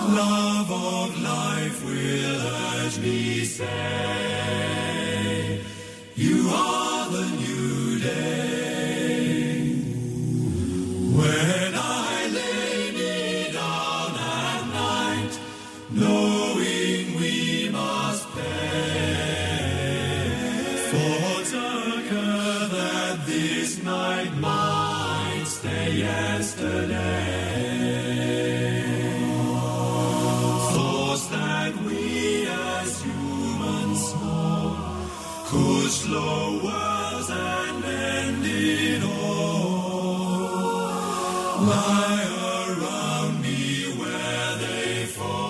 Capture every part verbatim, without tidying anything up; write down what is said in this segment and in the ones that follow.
Love of life will urge me say, you are the new day. When I lay me down at night, knowing we must pay, thoughts occur that this night might stay yesterday. Thoughts that we as humans know could slow worlds and end it all. Lie around me where they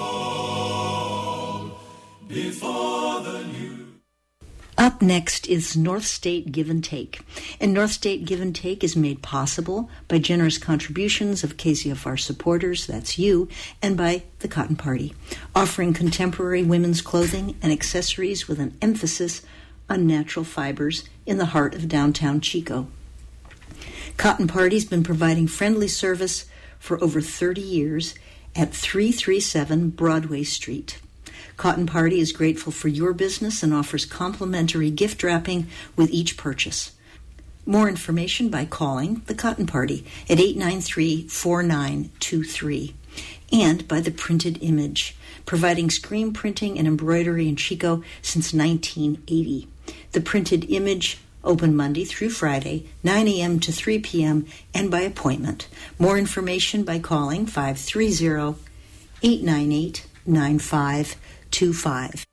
fall before the new. Up next is North State Give and Take. And North State Give and Take is made possible by generous contributions of K Z F R supporters, that's you, and by the Cotton Party, offering contemporary women's clothing and accessories with an emphasis on natural fibers in the heart of downtown Chico. Cotton Party's been providing friendly service for over thirty years at three thirty-seven Broadway Street. Cotton Party is grateful for your business and offers complimentary gift wrapping with each purchase. More information by calling the Cotton Party at eight nine three, four nine two three and by the Printed Image, providing screen printing and embroidery in Chico since nineteen eighty. The Printed Image, open Monday through Friday, nine a.m. to three p.m. and by appointment. More information by calling five three zero, eight nine eight, nine five two five.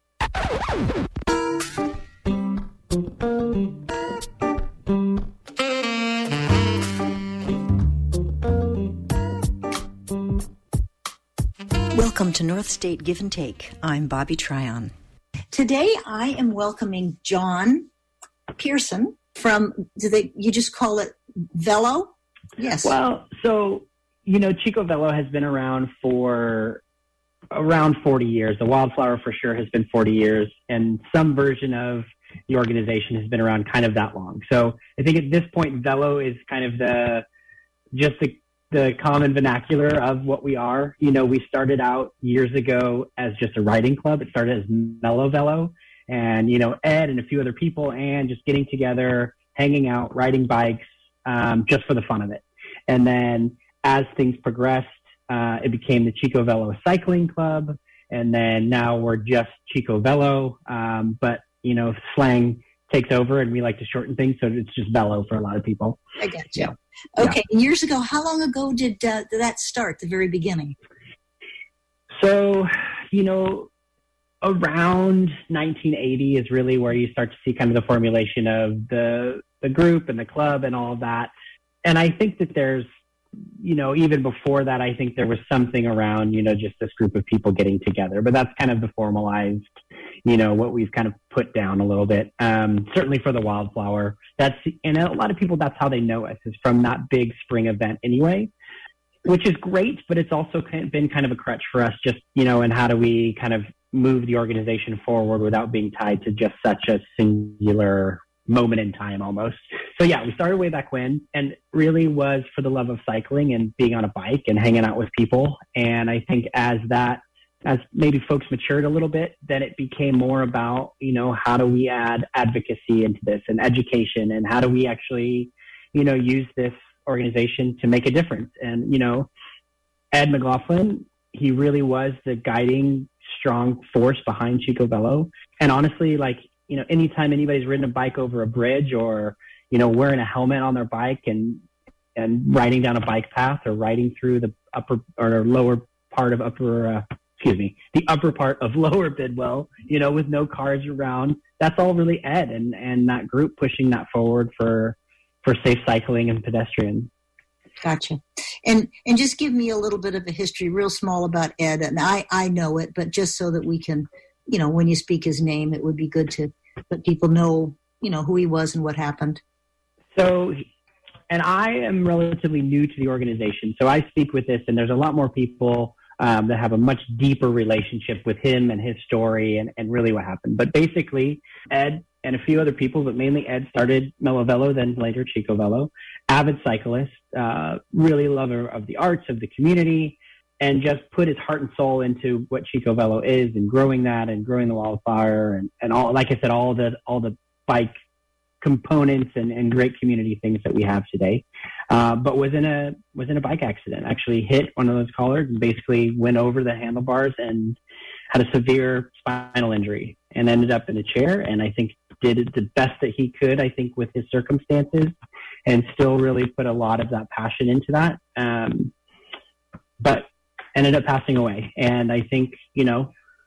Welcome to North State Give and Take. I'm Bobby Tryon. Today I am welcoming John Pearson from, do they, you just call it Velo? Yes. Well, so, you know, Chico Velo has been around for around forty years. The Wildflower for sure has been forty years, and some version of the organization has been around kind of that long. So I think at this point, Velo is kind of the, just the, the common vernacular of what we are. You know, we started out years ago as just a riding club. It started as Mellow Velo, and, you know, Ed and a few other people, and just getting together, hanging out, riding bikes, um, just for the fun of it. And then as things progressed, uh, it became the Chico Velo Cycling Club. And then now we're just Chico Velo. Um, but, you know, slang takes over and we like to shorten things. So it's just Velo for a lot of people. I got you. Yeah. Okay. Yeah. Years ago, how long ago did, uh, did that start, the very beginning? So, you know, around nineteen eighty is really where you start to see kind of the formulation of the the group and the club and all of that. And I think that there's, you know, even before that, I think there was something around, you know, just this group of people getting together. But that's kind of the formalized, you know, what we've kind of put down a little bit. Um, certainly for the Wildflower. That's, and a lot of people, that's how they know us, is from that big spring event anyway, which is great, but it's also been kind of a crutch for us, just, you know, and how do we kind of move the organization forward without being tied to just such a singular moment in time almost. So yeah, we started way back when, and really was for the love of cycling and being on a bike and hanging out with people. And I think as that, as maybe folks matured a little bit, then it became more about, you know, how do we add advocacy into this and education, and how do we actually, you know, use this organization to make a difference. And, you know, Ed McLaughlin, he really was the guiding strong force behind Chico Velo. And honestly, like, you know, anytime anybody's ridden a bike over a bridge, or, you know, wearing a helmet on their bike and, and riding down a bike path, or riding through the upper or lower part of upper, uh, excuse me, the upper part of lower Bidwell, you know, with no cars around, that's all really Ed and, and that group pushing that forward for, for safe cycling and pedestrians. Gotcha. And and just give me a little bit of a history, real small, about Ed. And I, I know it, but just so that we can, you know, when you speak his name, it would be good to let people know, you know, who he was and what happened. So, and I am relatively new to the organization, so I speak with this, and there's a lot more people um, that have a much deeper relationship with him and his story and, and really what happened. But basically, Ed and a few other people, but mainly Ed, started Mellow Velo, then later Chico Velo, avid cyclist, uh, really lover of the arts, of the community. and just put his heart and soul into what Chico Velo is and growing that and growing the Wildflower and, and all, like I said, all the, all the bike components and, and great community things that we have today. Uh, but was in a, was in a bike accident, actually hit one of those collards and basically went over the handlebars and had a severe spinal injury and ended up in a chair. And I think did the best that he could, I think, with his circumstances, and still really put a lot of that passion into that. Um, but ended up passing away. And I think, you know,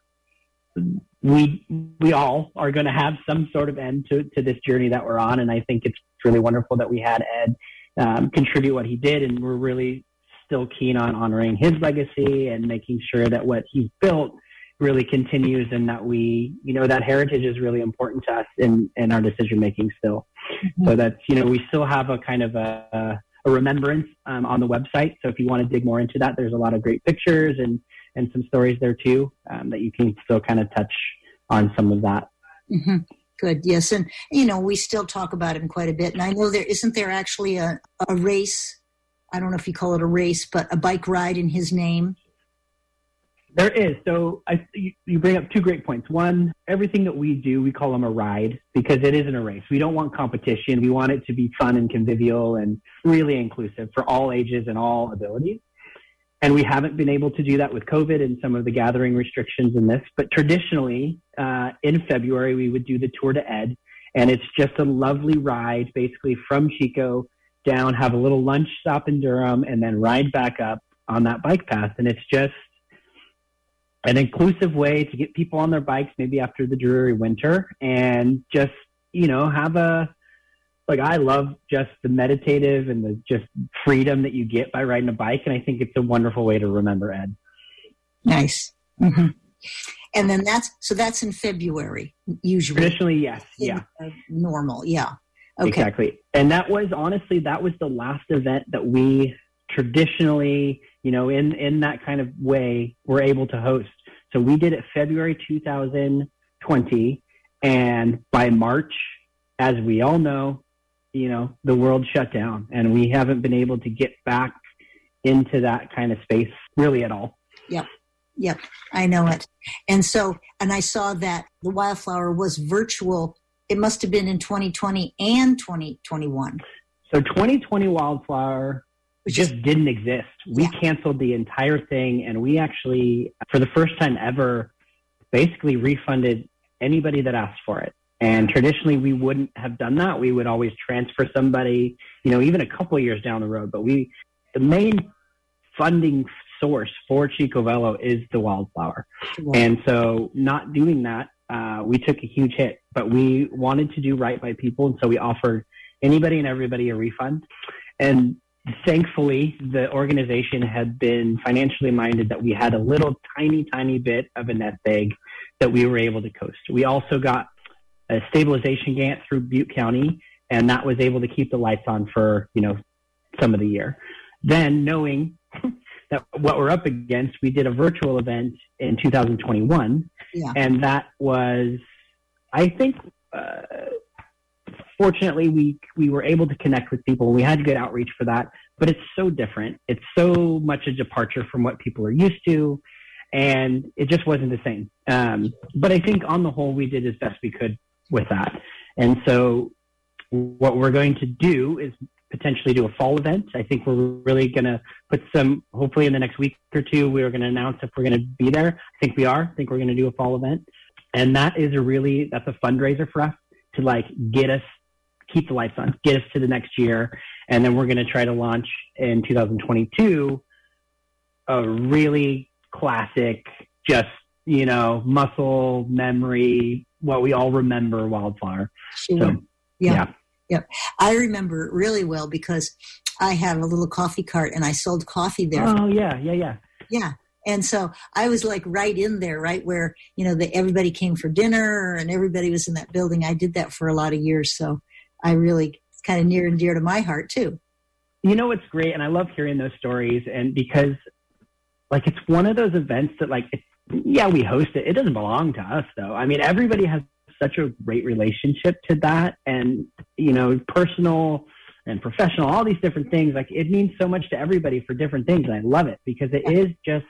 we, we all are going to have some sort of end to, to this journey that we're on. And I think it's really wonderful that we had Ed um, contribute what he did. And we're really still keen on honoring his legacy and making sure that what he's built really continues, and that we, you know, that heritage is really important to us in, in our decision making still. Mm-hmm. So that's, you know, we still have a kind of a, a remembrance um, on the website. So if you want to dig more into that, there's a lot of great pictures and, and some stories there too, um, that you can still kind of touch on some of that. Mm-hmm. Good. Yes. And, you know, we still talk about him quite a bit. And I know there isn't there actually a, a race. I don't know if you call it a race, but a bike ride in his name. There is. So I, you, you bring up two great points. One, everything that we do, we call them a ride because it isn't a race. We don't want competition. We want it to be fun and convivial and really inclusive for all ages and all abilities. And we haven't been able to do that with COVID and some of the gathering restrictions in this. But traditionally, uh, in February, we would do the Tour de Ed. And it's just a lovely ride, basically from Chico down, have a little lunch stop in Durham, and then ride back up on that bike path. And it's just an inclusive way to get people on their bikes, maybe after the dreary winter, and just, you know, have a, like, I love just the meditative and the just freedom that you get by riding a bike. And I think it's a wonderful way to remember Ed. Nice. Mm-hmm. And then that's, so that's in February, usually. Traditionally, yes. In, yeah. Uh, normal. Yeah. Okay. Exactly. And that was, honestly, that was the last event that we traditionally, you know, in, in that kind of way, were able to host. So we did it February two thousand twenty, and by March, as we all know, you know, the world shut down, and we haven't been able to get back into that kind of space really at all. Yep. Yep. I know it. And so, and I saw that the Wildflower was virtual. It must have been in twenty twenty and twenty twenty-one. So twenty twenty Wildflower just is, didn't exist. We yeah. canceled the entire thing, and we actually, for the first time ever, basically refunded anybody that asked for it. And traditionally, we wouldn't have done that. We would always transfer somebody, you know, even a couple of years down the road. But we, the main funding source for Chico Velo is the Wildflower. Wow. And so not doing that, uh, we took a huge hit. But we wanted to do right by people, and so we offered anybody and everybody a refund. And thankfully, the organization had been financially minded that we had a little tiny, tiny bit of a nest egg that we were able to coast. We also got a stabilization grant through Butte County, and that was able to keep the lights on for, you know, some of the year. Then, knowing that what we're up against, we did a virtual event in two thousand twenty-one, yeah. and that was, I think, uh, fortunately, we we were able to connect with people. We had good outreach for that, but it's so different. It's so much a departure from what people are used to, and it just wasn't the same. Um, but I think on the whole, we did as best we could with that. And so what we're going to do is potentially do a fall event. I think we're really going to put some, hopefully in the next week or two, we're going to announce if we're going to be there. I think we are. I think we're going to do a fall event. And that is a really, that's a fundraiser for us to like get us, keep the lights on, get us to the next year. And then we're going to try to launch in two thousand twenty-two a really classic, just, you know, muscle memory, what we all remember Wildflower. Sure. So, yeah. yeah. Yeah. I remember it really well because I have a little coffee cart and I sold coffee there. Oh, yeah, yeah, yeah. Yeah. And so I was like right in there, right where, you know, the, everybody came for dinner and everybody was in that building. I did that for a lot of years. So I really, it's kind of near and dear to my heart too. You know, what's great. And I love hearing those stories. And because like, it's one of those events that like, it's, yeah, we host it. It doesn't belong to us though. I mean, everybody has such a great relationship to that and, you know, personal and professional, all these different things. Like, it means so much to everybody for different things. And I love it because it is just,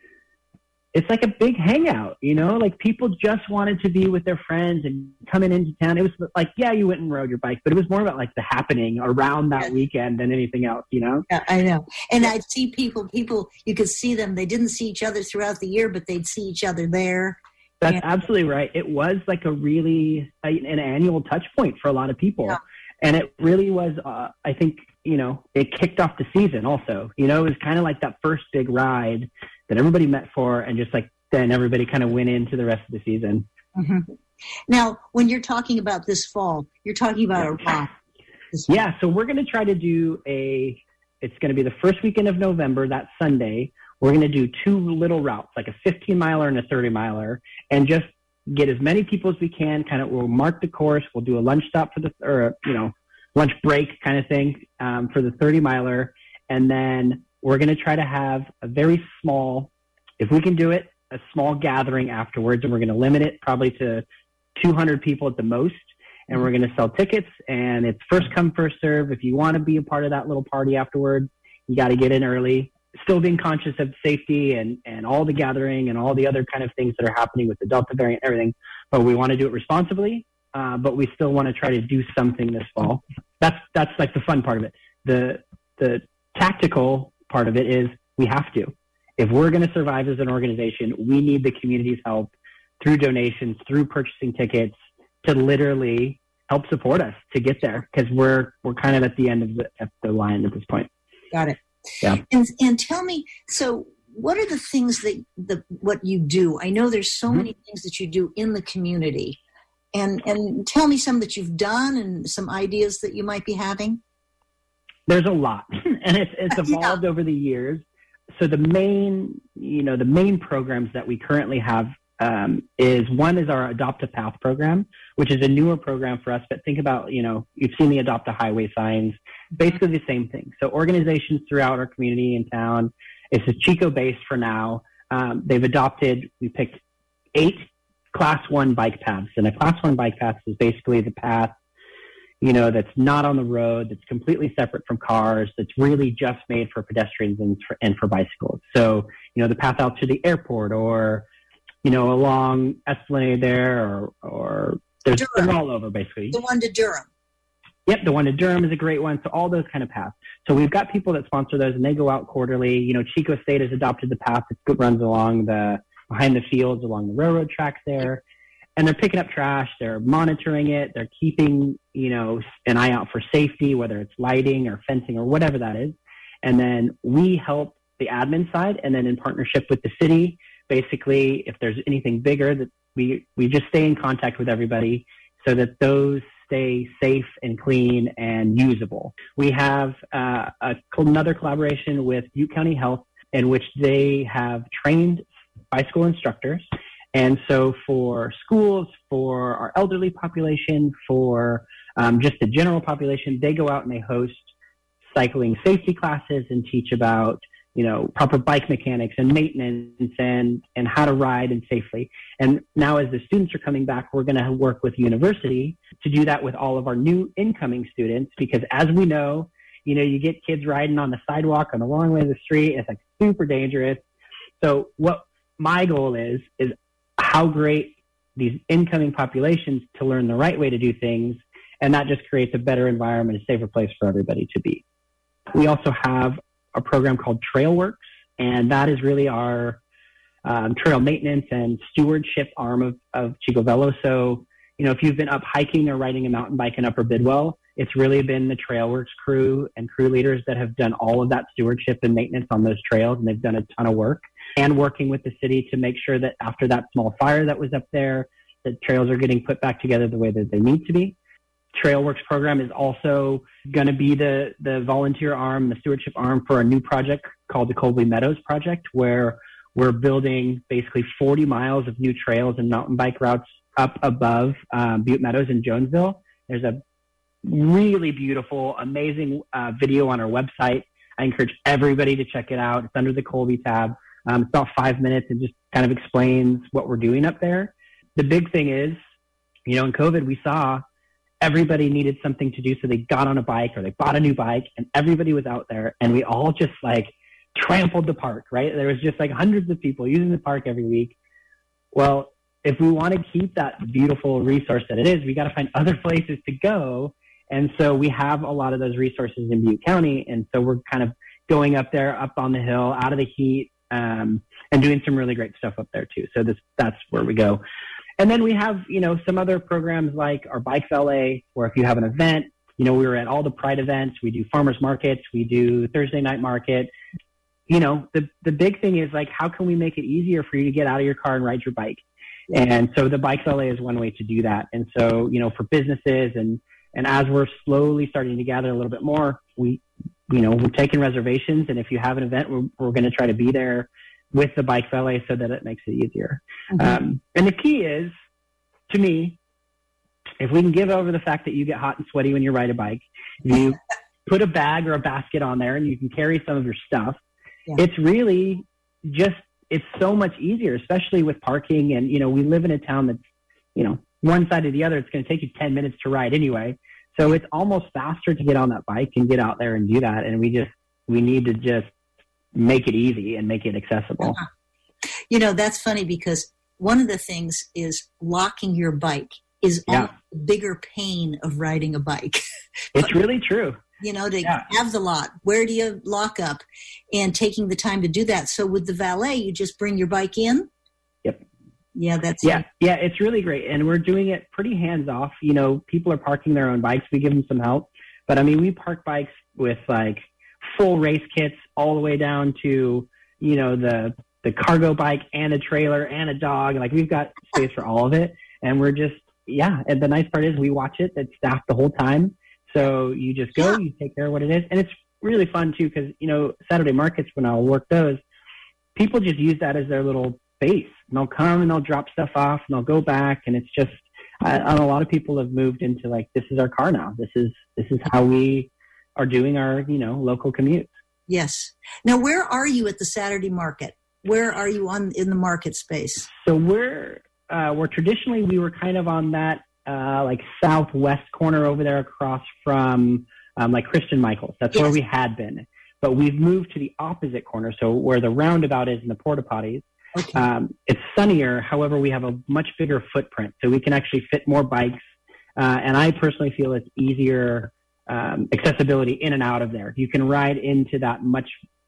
it's like a big hangout, you know, like people just wanted to be with their friends and coming into town. It was like, yeah, you went and rode your bike, but it was more about like the happening around that weekend than anything else, you know? Yeah, I know. And I'd see people, people, you could see them. They didn't see each other throughout the year, but they'd see each other there. That's and- absolutely right. It was like a really, a, an annual touch point for a lot of people. Yeah. And it really was, uh, I think, you know, it kicked off the season also. You know, it was kind of like that first big ride that everybody met for, and just like then everybody kind of went into the rest of the season. Mm-hmm. Now, when you're talking about this fall, you're talking about a ride. Yeah, so we're going to try to do a, it's going to be the first weekend of November, that Sunday. We're going to do two little routes, like a fifteen miler and a thirty miler, and just get as many people as we can. Kind of, we'll mark the course. We'll do a lunch stop for the, or, you know, lunch break kind of thing um, for the thirty miler. And then we're going to try to have a very small, if we can do it, a small gathering afterwards. And we're going to limit it probably to two hundred people at the most. And we're going to sell tickets, and it's first come, first serve. If you want to be a part of that little party afterwards, you got to get in early. Still being conscious of safety and, and all the gathering and all the other kind of things that are happening with the Delta variant and everything. But we want to do it responsibly, uh, but we still want to try to do something this fall. That's that's like the fun part of it. The the tactical part of it is we have to. If we're going to survive as an organization, we need the community's help through donations, through purchasing tickets, to literally help support us to get there, because we're we're kind of at the end of the, at the line at this point. Got it. Yeah. And and tell me, so what are the things that the what you do? I know there's so mm-hmm. many things that you do in the community, and and tell me some that you've done and some ideas that you might be having. There's a lot, and it's it's evolved yeah. over the years. So the main, you know, the main programs that we currently have um, is one is our Adopt a Path program, which is a newer program for us. But think about, you know, you've seen the Adopt a Highway signs, basically the same thing. So organizations throughout our community and town, it's a Chico base for now. Um, they've adopted, we picked eight class one bike paths, and a class one bike path is basically the path, you know, that's not on the road, that's completely separate from cars, that's really just made for pedestrians and for, and for bicycles. So, you know, the path out to the airport, or, you know, along Esplanade there, or, or there's they're all over basically. The one to Durham. Yep, the one to Durham is a great one. So all those kind of paths. So we've got people that sponsor those, and they go out quarterly. You know, Chico State has adopted the path that runs along the, behind the fields, along the railroad tracks there. And they're picking up trash, they're monitoring it, they're keeping, you know, an eye out for safety, whether it's lighting or fencing or whatever that is. And then we help the admin side, and then in partnership with the city, basically, if there's anything bigger, that we, we just stay in contact with everybody so that those stay safe and clean and usable. We have uh, a, another collaboration with Butte County Health, in which they have trained bicycle instructors. And so for schools, for our elderly population, for um, just the general population, they go out and they host cycling safety classes and teach about, you know, proper bike mechanics and maintenance and, and how to ride and safely. And now as the students are coming back, we're going to work with university to do that with all of our new incoming students, because as we know, you know, you get kids riding on the sidewalk on the wrong way of the street. It's like super dangerous. So what my goal is, is how great these incoming populations to learn the right way to do things, and that just creates a better environment, a safer place for everybody to be. We also have a program called Trailworks, and that is really our um, trail maintenance and stewardship arm of, of Chico Velo. So, you know, if you've been up hiking or riding a mountain bike in Upper Bidwell, it's really been the Trailworks crew and crew leaders that have done all of that stewardship and maintenance on those trails, and they've done a ton of work. And working with the city to make sure that after that small fire that was up there, that trails are getting put back together the way that they need to be. Trailworks program is also going to be the, the volunteer arm, the stewardship arm for a new project called the Colby Meadows Project, where we're building basically forty miles of new trails and mountain bike routes up above um, Butte Meadows in Jonesville. There's a really beautiful, amazing uh, video on our website. I encourage everybody to check it out. It's under the Colby tab. Um, it's about five minutes and just kind of explains what we're doing up there. The big thing is, you know, in COVID, we saw everybody needed something to do. So they got on a bike or they bought a new bike, and everybody was out there, and we all just like trampled the park, right? There was just like hundreds of people using the park every week. Well, if we want to keep that beautiful resource that it is, we got to find other places to go. And so we have a lot of those resources in Butte County. And so we're kind of going up there, up on the hill, out of the heat, um, and doing some really great stuff up there too. So this, that's where we go. And then we have, you know, some other programs like our Bike Valet, where if you have an event, you know, we were at all the Pride events, we do farmers markets, we do Thursday night market. You know, the, the big thing is like, how can we make it easier for you to get out of your car and ride your bike? And so the Bike Valet is one way to do that. And so, you know, for businesses and, and as we're slowly starting to gather a little bit more, we, you know, we're taking reservations. And if you have an event, we're, we're going to try to be there with the Bike Valet so that it makes it easier. Mm-hmm. Um, and the key is, to me, if we can give over the fact that you get hot and sweaty when you ride a bike, if you put a bag or a basket on there and you can carry some of your stuff, yeah. It's really just, it's so much easier, especially with parking. And, you know, we live in a town that's, you know, one side or the other, it's going to take you ten minutes to ride anyway. So it's almost faster to get on that bike and get out there and do that. And we just, we need to just make it easy and make it accessible. Uh-huh. You know, that's funny because one of the things is locking your bike is yeah. a bigger pain of riding a bike. It's really true. You know, to yeah. have the lot, where do you lock up, and taking the time to do that. So with the valet, you just bring your bike in. Yep. Yeah, that's yeah, it. yeah. It's really great, and we're doing it pretty hands off. You know, people are parking their own bikes. We give them some help, but I mean, we park bikes with like full race kits all the way down to you know the the cargo bike and a trailer and a dog. Like we've got space for all of it, and we're just yeah. And the nice part is we watch it. It's staffed the whole time. So you just go, yeah. you take care of what it is. And it's really fun, too, because, you know, Saturday markets, when I'll work those, people just use that as their little base. And they'll come and they'll drop stuff off and they'll go back. And it's just, I, I know a lot of people have moved into, like, this is our car now. This is this is how we are doing our, you know, local commutes. Yes. Now, where are you at the Saturday market? Where are you on in the market space? So we're, uh, we're traditionally, we were kind of on that, Uh, like southwest corner over there across from um, like Christian Michaels. That's yes. where we had been. But we've moved to the opposite corner, so where the roundabout is and the porta potties. Okay. Um, it's sunnier. However, we have a much bigger footprint, so we can actually fit more bikes. Uh, and I personally feel it's easier um, accessibility in and out of there. You can ride into that much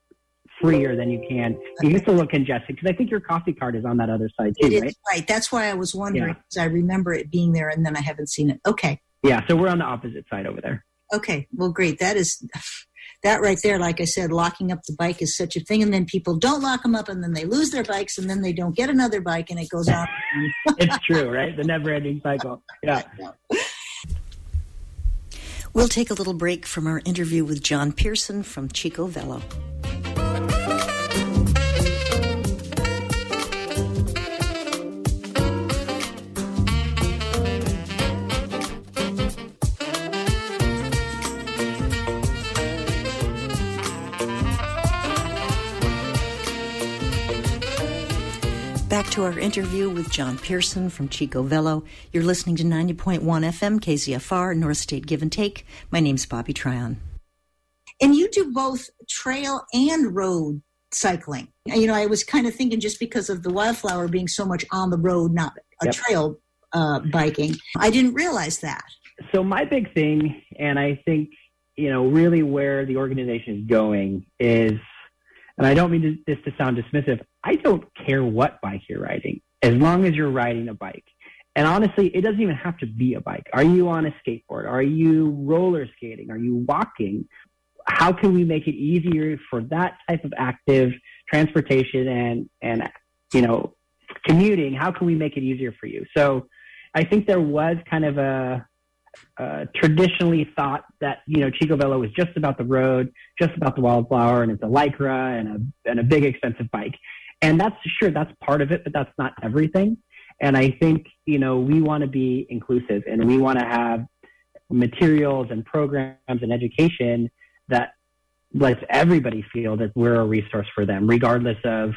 freer than you can. You get a little congested because I think your coffee cart is on that other side too, it right? Is, right. That's why I was wondering because yeah. I remember it being there and then I haven't seen it. Okay. Yeah. So we're on the opposite side over there. Okay. Well, great. That is that right there. Like I said, locking up the bike is such a thing. And then people don't lock them up and then they lose their bikes and then they don't get another bike and it goes on. It's true, right? The never ending cycle. Yeah. We'll take a little break from our interview with John Pearson from Chico Velo. Back to our interview with John Pearson from Chico Velo. You're listening to ninety point one F M K Z F R, North State Give and Take. My name's Bobby Tryon. And you do both trail and road cycling. You know, I was kind of thinking just because of the Wildflower being so much on the road, not a yep. trail uh, biking, I didn't realize that. So my big thing, and I think, you know, really where the organization is going is, and I don't mean to, this to sound dismissive, I don't care what bike you're riding, as long as you're riding a bike. And honestly, it doesn't even have to be a bike. Are you on a skateboard? Are you roller skating? Are you walking? How can we make it easier for that type of active transportation and, and you know, commuting? How can we make it easier for you? So I think there was kind of a, uh, traditionally thought that, you know, Chico Velo was just about the road, just about the Wildflower, and it's a Lycra and a, and a big expensive bike. And that's sure, that's part of it, but that's not everything. And I think, you know, we want to be inclusive and we want to have materials and programs and education that lets everybody feel that we're a resource for them, regardless of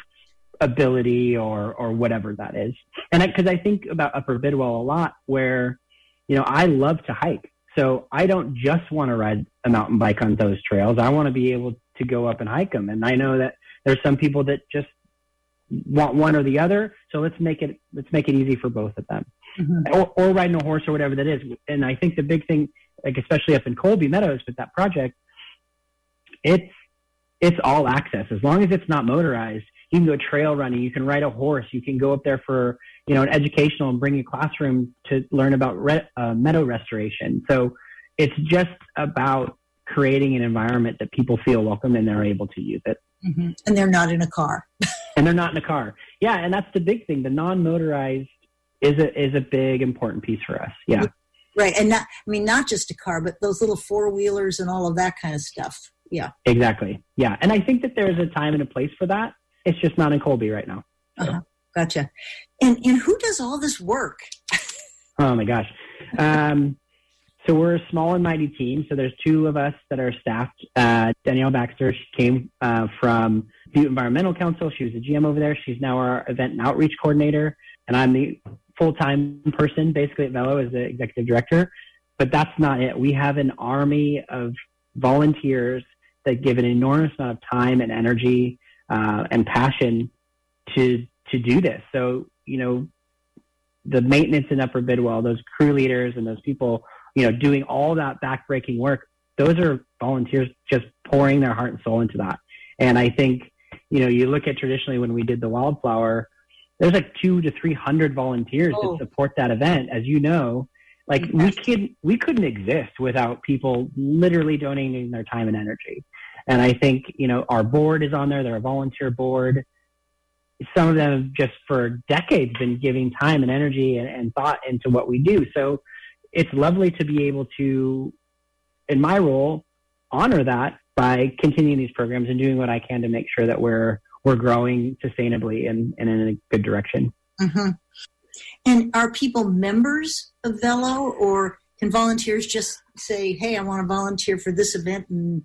ability or, or whatever that is. And because I, I think about Upper Bidwell a lot, where, you know, I love to hike. So I don't just want to ride a mountain bike on those trails. I want to be able to go up and hike them. And I know that there's some people that just want one or the other. So let's make it, let's make it easy for both of them. Mm-hmm. Or, or riding a horse or whatever that is. And I think the big thing, like especially up in Colby Meadows with that project, it's, it's all access. As long as it's not motorized, you can go trail running, you can ride a horse, you can go up there for, you know, an educational and bring a classroom to learn about re- uh, meadow restoration. So it's just about creating an environment that people feel welcome and they're able to use it. Mm-hmm. And they're not in a car. And they're not in a car. Yeah. And that's the big thing. The non-motorized is a, is a big, important piece for us. Yeah. Right. And not, I mean, not just a car, but those little four wheelers and all of that kind of stuff. Yeah. Exactly. Yeah. And I think that there's a time and a place for that. It's just not in Colby right now. So. Uh-huh. Gotcha. And and who does all this work? Oh my gosh. Um, so we're a small and mighty team. So there's two of us that are staffed. Uh, Danielle Baxter, she came uh, from Butte Environmental Council. She was a G M over there. She's now our event and outreach coordinator. And I'm the full-time person basically at Velo as the executive director. But that's not it. We have an army of volunteers that give an enormous amount of time and energy uh, and passion to to do this. So, you know, the maintenance in Upper Bidwell, those crew leaders and those people, you know, doing all that backbreaking work, those are volunteers just pouring their heart and soul into that. And I think, you know, you look at traditionally when we did the Wildflower, there's like two to three hundred volunteers oh. that support that event. As you know, like yes. we could, we couldn't exist without people literally donating their time and energy. And I think, you know, our board is on there. They're a volunteer board. Some of them have just for decades been giving time and energy and, and thought into what we do. So it's lovely to be able to, in my role, honor that by continuing these programs and doing what I can to make sure that we're we're growing sustainably and, and in a good direction. Mm-hmm. And are people members of Velo, or can volunteers just say, hey, I want to volunteer for this event? And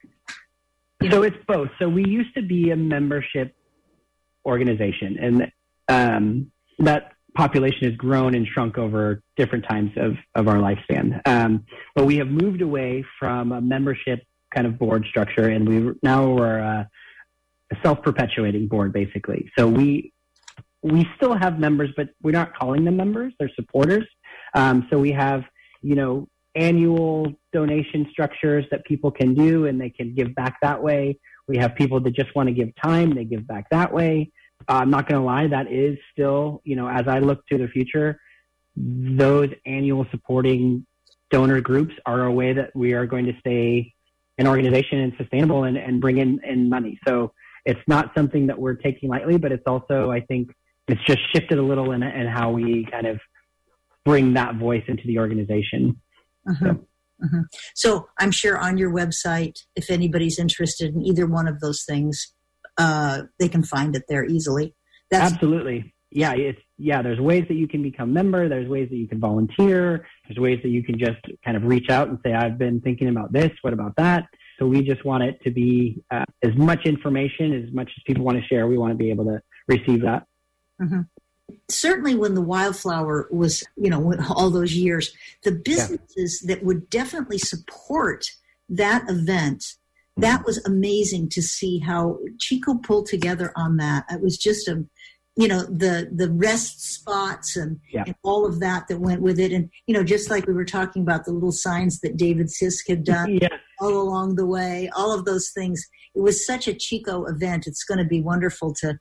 you know? So it's both. So we used to be a membership organization, and um, that population has grown and shrunk over different times of, of our lifespan. Um, but we have moved away from a membership kind of board structure, and we now we're a, a self-perpetuating board, basically. So we we still have members, but we're not calling them members; they're supporters. Um, so we have, you know, annual donation structures that people can do, and they can give back that way. We have people that just want to give time. They give back that way. Uh, I'm not going to lie. That is still, you know, as I look to the future, those annual supporting donor groups are a way that we are going to stay an organization and sustainable and, and bring in, in money. So it's not something that we're taking lightly, but it's also, I think it's just shifted a little in, in how we kind of bring that voice into the organization. Uh-huh. So. Mm-hmm. So I'm sure on your website, if anybody's interested in either one of those things, uh, they can find it there easily. That's- Absolutely. Yeah. It's, yeah. There's ways that you can become a member. There's ways that you can volunteer. There's ways that you can just kind of reach out and say, I've been thinking about this. What about that? So we just want it to be uh, as much information, as much as people want to share. We want to be able to receive that. Mm-hmm. Certainly when the Wildflower was, you know, all those years, the businesses yeah. that would definitely support that event, that was amazing to see how Chico pulled together on that. It was just a, you know, the, the rest spots and, yeah. and all of that that went with it. And, you know, just like we were talking about the little signs that David Sisk had done yeah. all along the way, all of those things. It was such a Chico event. It's going to be wonderful to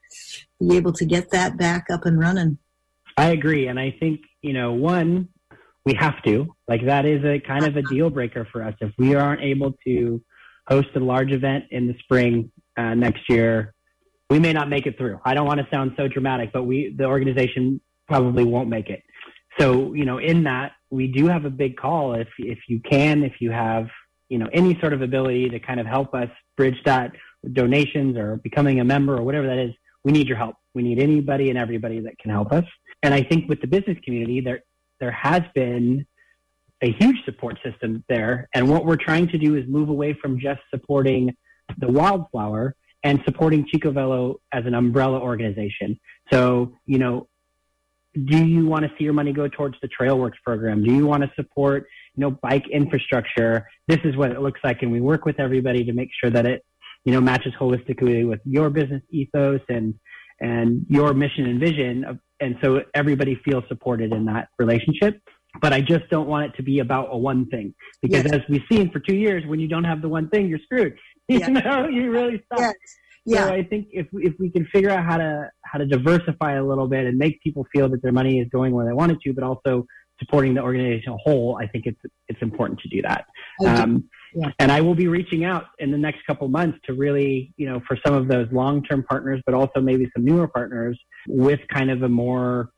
be able to get that back up and running. I agree. And I think, you know, one, we have to, like that is a kind of a deal breaker for us. If we aren't able to host a large event in the spring uh, next year, we may not make it through. I don't want to sound so dramatic, but we, the organization probably won't make it. So, you know, in that, we do have a big call. If, if you can, if you have, you know, any sort of ability to kind of help us bridge that with donations or becoming a member or whatever that is, we need your help. We need anybody and everybody that can help us. And I think with the business community, there, there has been a huge support system there. And what we're trying to do is move away from just supporting the Wildflower and supporting Chico Velo as an umbrella organization. So, you know, do you want to see your money go towards the Trailworks program? Do you want to support, you know, bike infrastructure? This is what it looks like. And we work with everybody to make sure that it, you know, matches holistically with your business ethos and, and your mission and vision. Of, and so everybody feels supported in that relationship. But I just don't want it to be about a one thing, because yes. as we've seen for two years, when you don't have the one thing, you're screwed. You yes. know, you really stop. Yes. Yeah. So I think if if we can figure out how to how to diversify a little bit and make people feel that their money is going where they want it to, but also supporting the organization as a whole, I think it's it's important to do that. Um, yeah. And I will be reaching out in the next couple months to really, you know, for some of those long-term partners, but also maybe some newer partners with kind of a more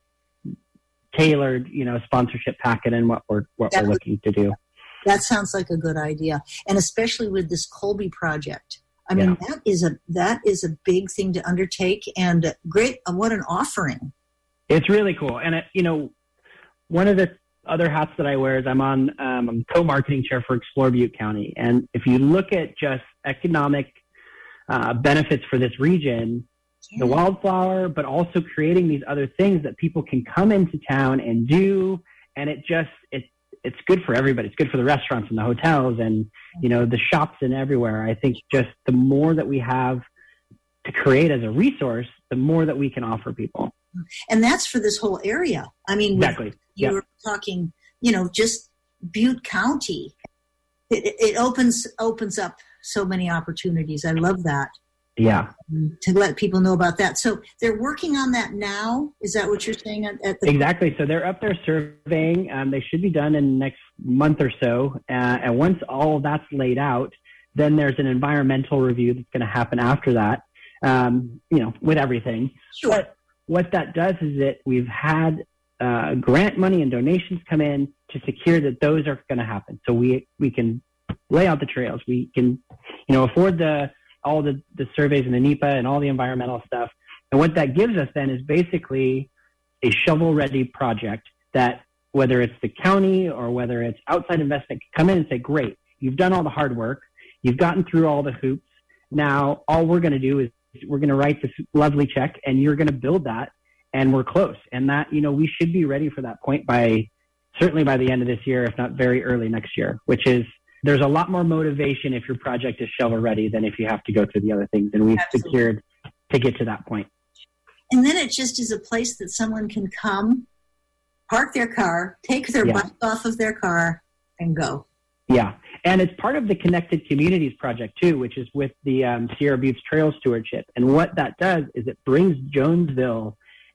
tailored, you know, sponsorship packet and what we're what that we're looking to do. That sounds like a good idea, and especially with this Colby project. I mean, yeah. that is a that is a big thing to undertake, and great. What an offering! It's really cool, and it, you know, one of the other hats that I wear is I'm on um, I'm co-marketing chair for Explore Butte County, and if you look at just economic uh, benefits for this region, yeah. the wildflower, but also creating these other things that people can come into town and do, and it just it. It's good for everybody. It's good for the restaurants and the hotels and, you know, the shops and everywhere. I think just the more that we have to create as a resource, the more that we can offer people. And that's for this whole area. I mean, exactly. you yeah. were talking, you know, just Butte County. It, it opens opens up so many opportunities. I love that. Yeah. To let people know about that. So they're working on that now. Is that what you're saying? At, at the exactly. So they're up there surveying. Um, they should be done in the next month or so. Uh, and once all of that's laid out, then there's an environmental review that's going to happen after that, um, you know, with everything. Sure. But what that does is that we've had uh, grant money and donations come in to secure that those are going to happen. So we we can lay out the trails. We can, you know, afford the all the, the surveys and the NEPA and all the environmental stuff. And what that gives us then is basically a shovel-ready project that, whether it's the county or whether it's outside investment, can come in and say, great, you've done all the hard work. You've gotten through all the hoops. Now all we're going to do is we're going to write this lovely check and you're going to build that, and we're close. And that, you know, we should be ready for that point by, certainly by the end of this year, if not very early next year, which is, there's a lot more motivation if your project is shovel ready than if you have to go through the other things. And we've Absolutely. secured to get to that point. And then it just is a place that someone can come, park their car, take their yeah. bike off of their car, and go. Yeah. And it's part of the Connected Communities project too, which is with the um, Sierra Buttes Trail Stewardship. And what that does is it brings Jonesville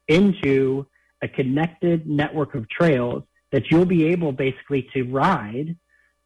into a connected network of trails that you'll be able basically to ride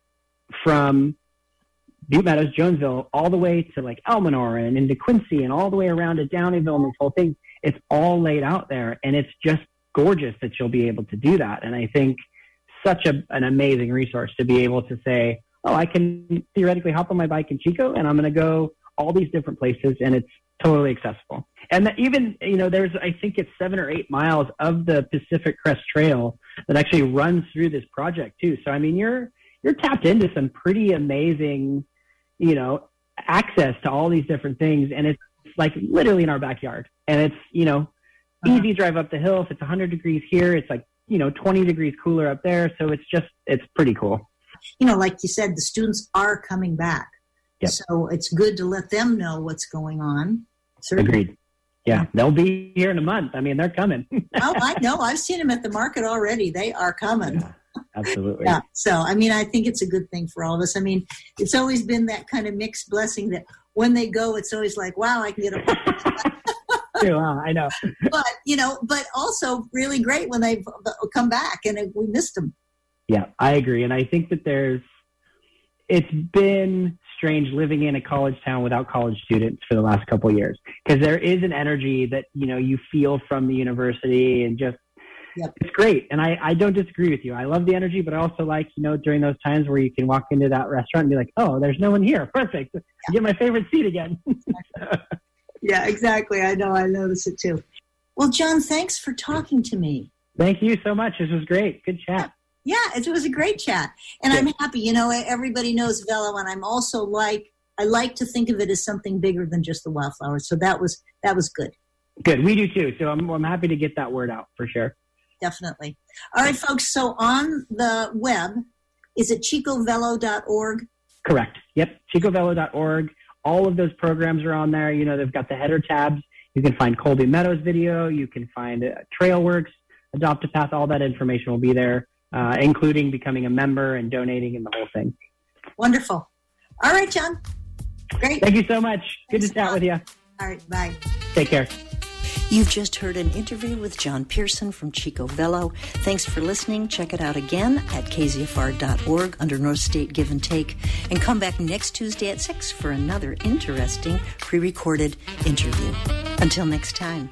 from Butte Meadows, Jonesville, all the way to like Elminor and into Quincy and all the way around to Downeyville and this whole thing. It's all laid out there, and it's just gorgeous that you'll be able to do that. And I think such a, an amazing resource to be able to say, oh, I can theoretically hop on my bike in Chico and I'm going to go all these different places, and it's totally accessible. And that even, you know, there's, I think it's seven or eight miles of the Pacific Crest Trail that actually runs through this project too. So, I mean, you're, you're tapped into some pretty amazing, you know, access to all these different things. And it's like literally in our backyard. And it's, you know, uh-huh. easy drive up the hill. If it's one hundred degrees here, it's like, you know, twenty degrees cooler up there. So it's just, it's pretty cool. You know, like you said, the students are coming back. Yep. So it's good to let them know what's going on. Certainly. Agreed. Yeah, they'll be here in a month. I mean, they're coming. Oh, I know. I've seen them at the market already. They are coming. Yeah. Absolutely. Yeah. So, I mean, I think it's a good thing for all of us. I mean, it's always been that kind of mixed blessing that when they go, it's always like, wow, I can get a Wow, I know. But, you know, but also really great when they come back and we missed them. Yeah, I agree. And I think that there's, it's been strange living in a college town without college students for the last couple of years, because there is an energy that, you know, you feel from the university and just, Yep. It's great. And I, I don't disagree with you. I love the energy, but I also like, you know, during those times where you can walk into that restaurant and be like, oh, there's no one here. Perfect. Yeah. I get my favorite seat again. Yeah, exactly. I know. I notice it too. Well, John, thanks for talking to me. Thank you so much. This was great. Good chat. Yeah, it was a great chat. And Good. I'm happy. You know, everybody knows Velo, and I'm also like, I like to think of it as something bigger than just the wildflowers. So that was, that was good. Good. We do too. So I'm, I'm happy to get that word out for sure. definitely. All right, folks. So on the web, is it chico velo dot org? Correct. Yep. chico velo dot org. All of those programs are on there. You know, they've got the header tabs. You can find Colby Meadows video. You can find uh, Trailworks, Adopt a Path. All that information will be there, uh, including becoming a member and donating and the whole thing. Wonderful. All right, John. Great. Thank you so much. Good Thanks to chat with you. All right. Bye. Take care. You've just heard an interview with John Pearson from Chico Velo. Thanks for listening. Check it out again at k z f r dot org under North State Give and Take. And come back next Tuesday at six for another interesting pre-recorded interview. Until next time.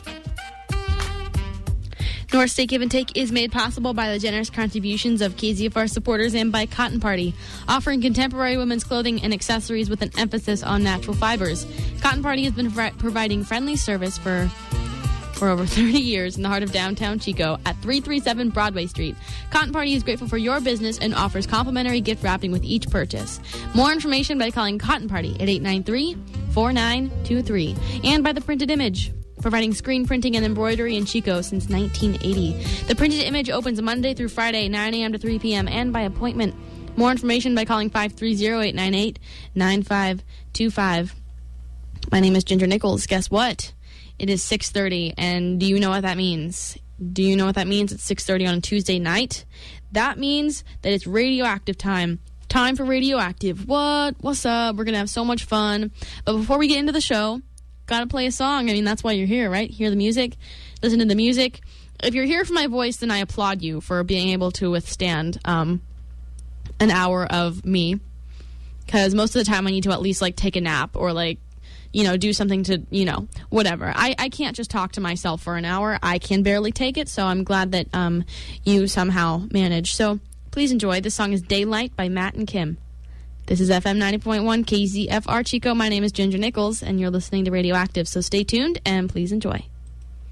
North State Give and Take is made possible by the generous contributions of K Z F R supporters and by Cotton Party, offering contemporary women's clothing and accessories with an emphasis on natural fibers. Cotton Party has been fr- providing friendly service for for over thirty years in the heart of downtown Chico at three thirty-seven Broadway Street. Cotton Party is grateful for your business and offers complimentary gift wrapping with each purchase. More information by calling Cotton Party at eight nine three, four nine two three and by The Printed Image, providing screen printing and embroidery in Chico since nineteen eighty. The Printed Image opens Monday through Friday, nine a.m. to three p.m. and by appointment. More information by calling five three zero, eight nine eight, nine five two five. My name is Ginger Nichols. Guess what? It is six thirty, and do you know what that means? Do you know what that means? It's six thirty on a Tuesday night. That means that it's radioactive time. Time for radioactive. What? What's up? We're going to have so much fun. But before we get into the show, gotta play a song. I mean, that's why you're here, right? Hear the music, listen to the music. If you're here for my voice, then I applaud you for being able to withstand um, an hour of me. Because most of the time I need to at least, like, take a nap or, like, you know, do something to, you know, whatever. I, I can't just talk to myself for an hour. I can barely take it, so I'm glad that um, you somehow manage. So please enjoy. This song is Daylight by Matt and Kim. This is F M ninety point one K Z F R Chico. My name is Ginger Nichols, and you're listening to Radioactive, so stay tuned and please enjoy.